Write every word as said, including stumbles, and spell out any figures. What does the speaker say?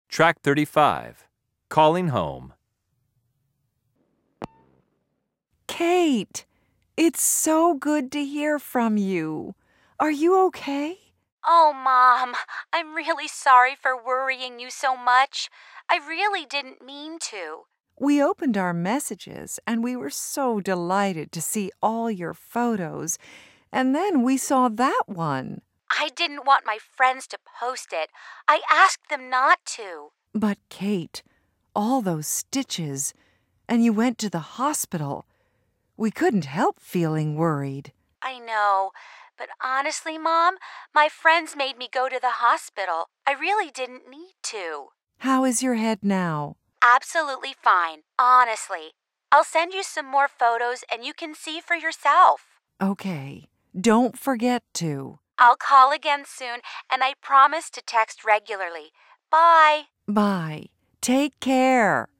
Track thirty-five. Calling home. Kate, it's so good to hear from you. Are you okay? Oh, Mom, I'm really sorry for worrying you so much. I really didn't mean to. We opened our messages and we were so delighted to see all your photos. And then we saw that one. I didn't want my friends to post it. I asked them not to. But Kate, all those stitches, and you went to the hospital. We couldn't help feeling worried. I know, but honestly, Mom, my friends made me go to the hospital. I really didn't need to. How is your head now? Absolutely fine, honestly. I'll send you some more photos and you can see for yourself. Okay, don't forget to. I'll call again soon, and I promise to text regularly. Bye. Bye. Take care.